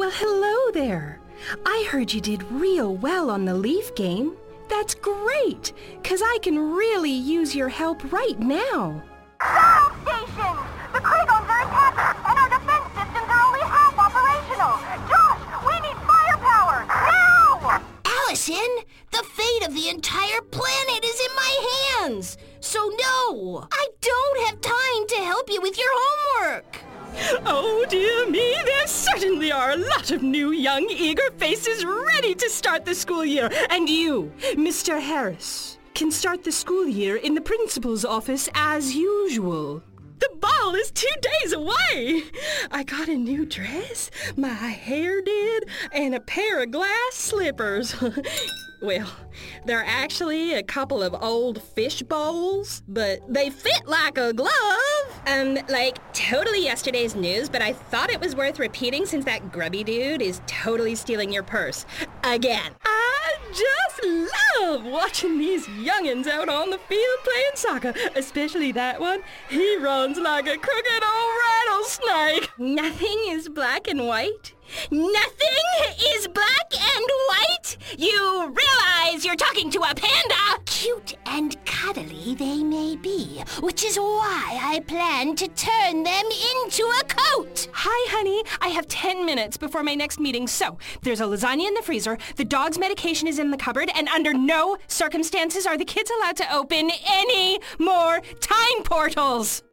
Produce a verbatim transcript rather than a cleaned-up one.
Well, hello there. I heard you did real well on the Leaf game. That's great, 'cause I can really use your help right now. Down stations! The Klingons are attacked, and our defense systems are only half operational! Josh, we need firepower! Now! Allison, the fate of the entire planet is in my hands! So no, I don't have time to help you with your homework! Oh, dear me, there certainly are a lot of new, young, eager faces ready to start the school year. And you, Mister Harris, can start the school year in the principal's office as usual. The ball is two days away. I got a new dress, my hair did, and a pair of glass slippers. Well, they're actually a couple of old fish bowls, but they fit like a glove. Um, like, totally yesterday's news, but I thought it was worth repeating since that grubby dude is totally stealing your purse. Again. I just love watching these youngins out on the field playing soccer, especially that one. He runs like a crooked old rattlesnake. Nothing is black and white. Nothing is black and white? You realize you're talking to a panda? Cute and cuddly they may be, which is why I plan to turn them into a coat. Hi, honey. I have ten minutes before my next meeting, so there's a lasagna in the freezer, the dog's medication is in the cupboard, and under no circumstances are the kids allowed to open any more time portals.